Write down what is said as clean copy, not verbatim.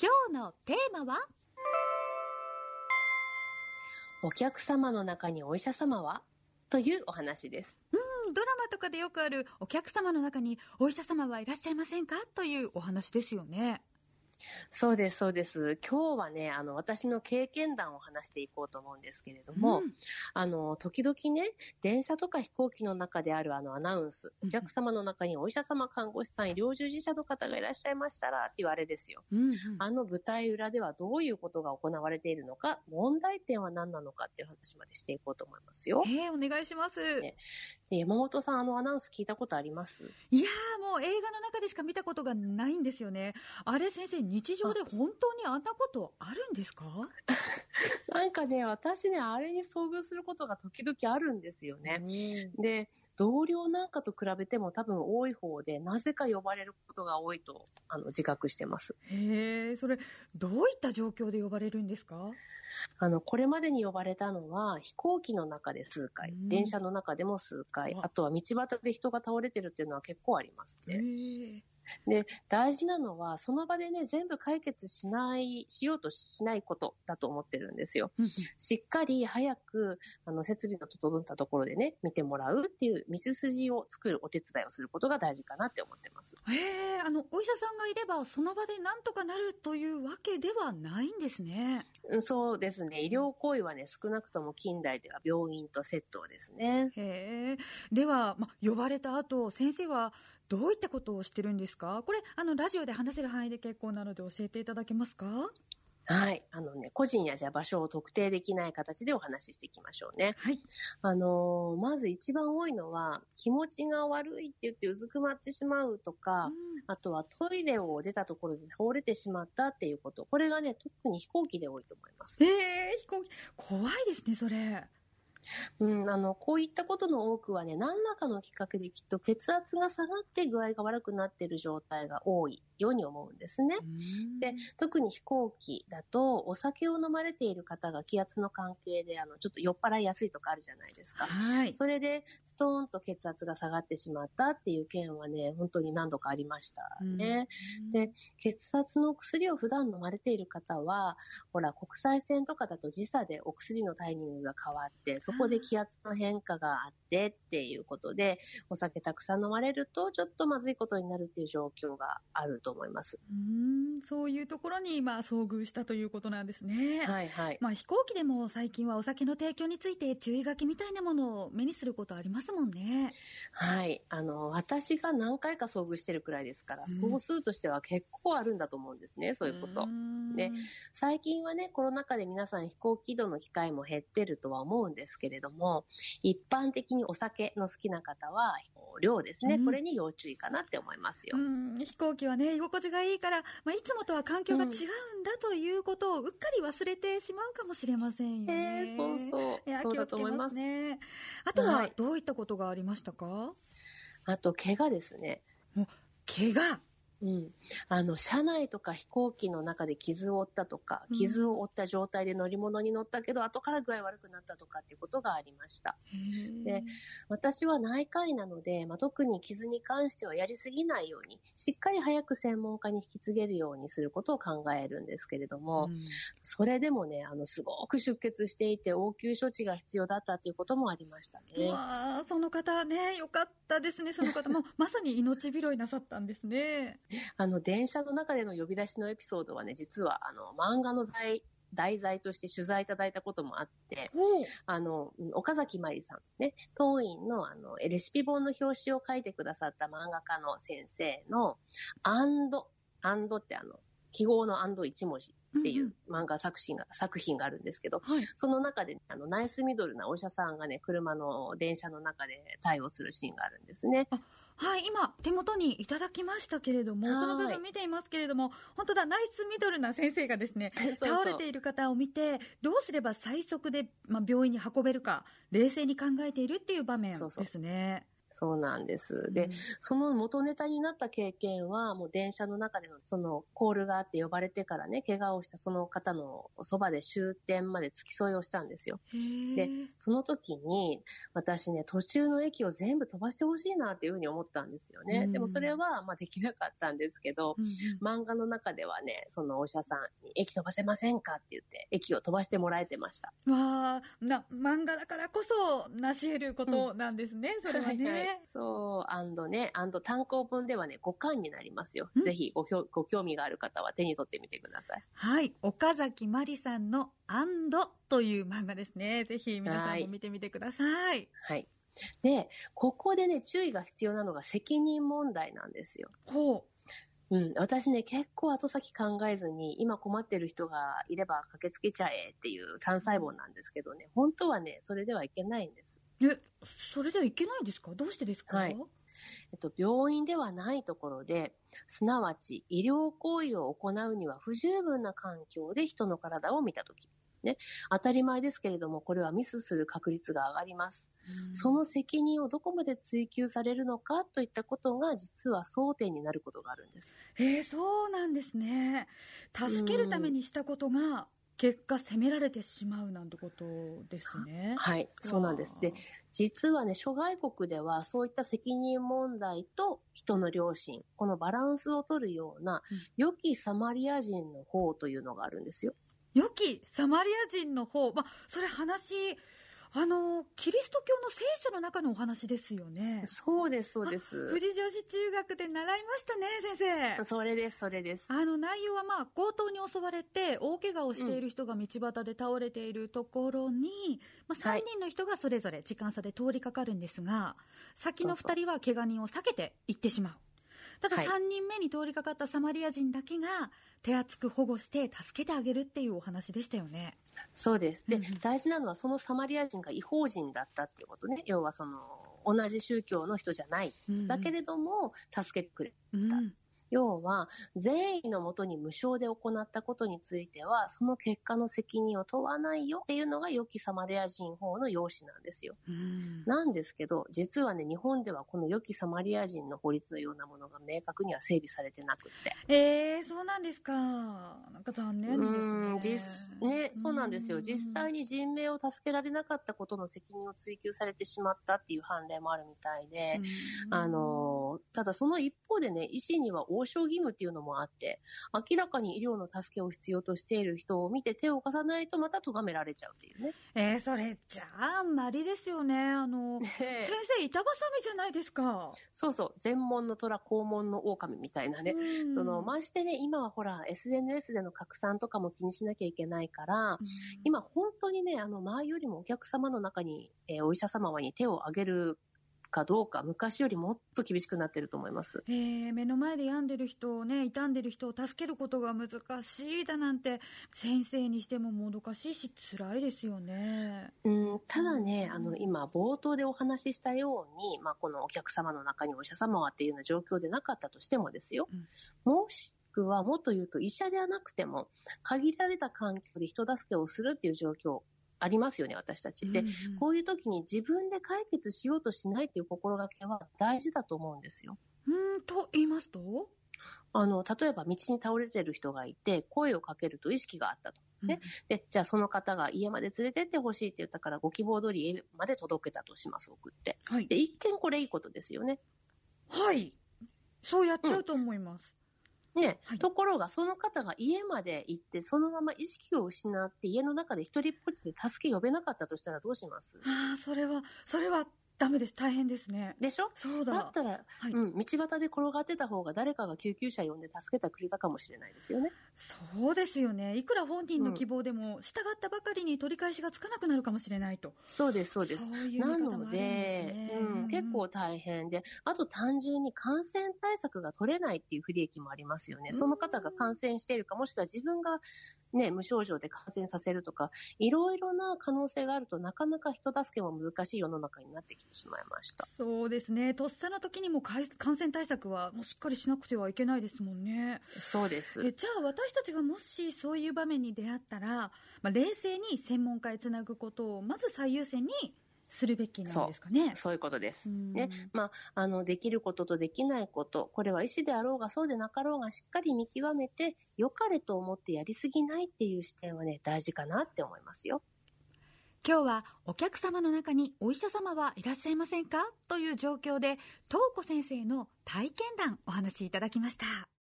今日のテーマは、 お客様の中にお医者様はというお話です。 ドラマとかでよくあるお客様の中にお医者様はいらっしゃいませんかというお話ですよね。 そうです、そうです。今日はね、私の経験談を話していこうと思うんですけれども、時々ね、電車とか飛行機の中であるアナウンス、お客様の中にお医者様、看護師さん、医療従事者の方がいらっしゃいましたらっていうあれですよ。舞台裏ではどういうことが行われているのか、問題点は何なのかっていう話までしていこうと思いますよ。 お願いします。 ね、山本さん、アナウンス聞いたことあります？ いやー、もう映画の中でしか見たことがないんですよね。あれ、先生、日常で本当にあんなことあるんですか？ なんかね、私ね、あれに遭遇することが時々あるんですよね。で、同僚なんかと比べても多分多い方で、なぜか呼ばれることが多いと自覚してます。 へえ、それ、どういった状況で呼ばれるんですか？ これまでに呼ばれたのは、飛行機の中で数回、電車の中でも数回、あとは道端で人が倒れてるっていうのは結構ありますね。で、大事なのは、その場でね、全部解決しようとしないことだと思ってるんですよ。しっかり早く、設備の整ったところでね、見てもらうっていう道筋を作るお手伝いをすることが大事かなって思ってます。 お医者さんがいれば、その場でなんとかなるというわけではないんですね。 そうですね。医療行為はね、少なくとも近代では病院とセットですね。 では、呼ばれた後、先生はどういったことをしてるんですか？これ、ラジオで話せる範囲で結構なので教えていただけますか？ はい。個人や場所を特定できない形でお話ししていきましょうね。 はい。 まず一番多いのは、気持ちが悪いって言ってうずくまってしまうとか、あとはトイレを出たところで倒れてしまったっていうこと。これがね、特に飛行機で多いと思います。 飛行機、怖いですね、それ。 こういったことの多くはね、何らかのきっかけできっと血圧が下がって具合が悪くなっている状態が多いように思うんですね。で、特に飛行機だとお酒を飲まれている方が気圧の関係でちょっと酔っ払いやすいとかあるじゃないですか。それでストーンと血圧が下がってしまったっていう件はね、本当に何度かありましたね。で、血圧の薬を普段飲まれている方は、ほら、国際線とかだと時差でお薬のタイミングが変わって、そこで気圧の変化があってっていうことで、お酒たくさん飲まれるとちょっとまずいことになるっていう状況があると思います。 そういうところに遭遇したということなんですね。 はいはい。 飛行機でも最近はお酒の提供について注意書きみたいなものを目にすることありますもんね。 はい。私が何回か遭遇してるくらいですから、総数としては結構あるんだと思うんですね、そういうこと。で、最近はね、コロナ禍で皆さん飛行機移動の機会も減ってるとは思うんですけれども、一般的にお酒の好きな方は、量ですね、これに要注意かなって思いますよ。 飛行機はね、居心地がいいから、いつもとは環境が違うんだということをうっかり忘れてしまうかもしれませんよね。 そうだと思います。 あとはどういったことがありましたか？ あと、怪我ですね。 怪我？ 車内とか飛行機の中で傷を負ったとか、傷を負った状態で乗り物に乗ったけど、後から具合悪くなったとかっていうことがありました。で、私は内科医なので、特に傷に関してはやりすぎないように、しっかり早く専門家に引き継げるようにすることを考えるんですけれども、それでもね、すごく出血していて応急処置が必要だったっていうこともありましたね。 その方ね、よかったですね。その方もまさに命拾いなさったんですね。 電車の中での呼び出しのエピソードはね、実は漫画の題材として取材いただいたこともあって、岡崎まりさんね、当院のレシピ本の表紙を書いてくださった漫画家の先生のアンドって記号の1文字っていう漫画作品があるんですけど、その中で、ナイスミドルなお医者さんがね、電車の中で対応するシーンがあるんですね。 今手元にいただきましたけれども、その部分見ていますけれども、本当だ、ナイスミドルな先生がですね倒れている方を見て、どうすれば最速で、病院に運べるか冷静に考えているっていう場面ですね。 そうなんです。で、その元ネタになった経験は、もう電車の中でのそのコールがあって呼ばれてからね、怪我をしたその方のそばで終点まで付き添いをしたんですよ。で、その時に私ね、途中の駅を全部飛ばしてほしいなっていうふうに思ったんですよね。でもそれはまあできなかったんですけど、漫画の中ではね、そのお医者さんに駅飛ばせませんかって言って駅を飛ばしてもらえてました。 わあ、漫画だからこそ成し得ることなんですね、それはね。 はいはい、そう、単行本ではね、5巻になりますよ。ぜひご興味がある方は手に取ってみてください。 はい、岡崎まりさんのという漫画ですね。ぜひ皆さんも見てみてください。 はい。で、ここでね、注意が必要なのが責任問題なんですよ。 ほう。 私ね、結構後先考えずに、今困ってる人がいれば駆けつけちゃえっていう単細胞なんですけどね、本当はね、それではいけないんです。 それではいけないんですか？どうしてですか？ はい。病院ではないところで、すなわち医療行為を行うには不十分な環境で人の体を見たとき、ね、当たり前ですけれども、これはミスする確率が上がります。その責任をどこまで追及されるのかといったことが実は争点になることがあるんです。 そうなんですね。助けるためにしたことが結果責められてしまうなんてことですね。 はい、そうなんです。で、実はね、諸外国ではそういった責任問題と人の良心、このバランスを取るような良きサマリア人の法というのがあるんですよ。 良きサマリア人の法、それキリスト教の聖書の中のお話ですよね。 そうです、そうです。 富士女子中学で習いましたね、先生。 それです、それです。 内容は強盗に襲われて大怪我をしている人が道端で倒れているところに、3人の人がそれぞれ時間差で通りかかるんですが、先の2人は怪我人を避けて行ってしまう。ただ3人目に通りかかったサマリア人だけが手厚く保護して助けてあげるっていうお話でしたよね。 そうです。で、大事なのはそのサマリア人が違法人だったっていうことね。要は同じ宗教の人じゃない。だけれども助けてくれた。要は善意のもとに無償で行ったことについてはその結果の責任を問わないよっていうのが良きサマリア人法の要旨なんですよ。なんですけど実はね、日本ではこの良きサマリア人の法律のようなものが明確には整備されてなくて。そうなんですか。なんか残念ですね。 そうなんですよ。実際に人命を助けられなかったことの責任を追及されてしまったっていう判例もあるみたいで、ただその一方でね、医師には応召義務っていうのもあって、明らかに医療の助けを必要としている人を見て手を貸さないとまた咎められちゃうっていうね。それじゃあんまりですよね。先生板挟みじゃないですか。 そうそう、全門の虎肛門の狼みたいなね。ましてね、今はほら SNS での拡散とかも気にしなきゃいけないから、今本当にね、前よりもお客様の中に、お医者様に手を挙げるかどうか昔よりもっと厳しくなってると思います。 目の前で病んでる人をね、傷んでる人を助けることが難しいだなんて先生にしてももどかしいし辛いですよね。 ただね、今冒頭でお話ししたように、このお客様の中にお医者様はっていうような状況でなかったとしてもですよ、もしくはもっと言うと医者ではなくても限られた環境で人助けをするっていう状況ありますよね、私たち。で、こういう時に自分で解決しようとしないという心がけは大事だと思うんですよ。 と言いますと？ 例えば道に倒れてる人がいて声をかけると意識があったと。ね。で、じゃあその方が家まで連れてってほしいって言ったからご希望通り家まで届けたとします、送って。で、一見これいいことですよね。 はい。そうやっちゃうと思います。 ところがその方が家まで行ってそのまま意識を失って家の中で一人っぽっちで助け呼べなかったとしたらどうします？ それはダメです。大変ですね。 でしょ？ そうだ。 だったら、道端で転がってた方が誰かが救急車呼んで助けてくれたかもしれないですよね。 そうですよね。いくら本人の希望でも、従ったばかりに取り返しがつかなくなるかもしれないと。 そうです、そうです。 そういう見方もあるんですね。 結構大変で、あと単純に感染対策が取れないっていう不利益もありますよね。その方が感染しているか、もしくは自分がね、無症状で感染させるとか、いろいろな可能性があるとなかなか人助けも難しい世の中になってきてしまいました。 そうですね。とっさの時にも感染対策はもうしっかりしなくてはいけないですもんね。 そうです。 じゃあ私たちがもしそういう場面に出会ったら、冷静に専門家へつなぐことをまず最優先にするべきなんですかね。 そういうことです。ね。できることとできないこと、これは意思であろうがそうでなかろうがしっかり見極めて、良かれと思ってやりすぎないっていう視点はね、大事かなって思いますよ。 今日はお客様の中にお医者様はいらっしゃいませんかという状況で、東子先生の体験談お話しいただきました。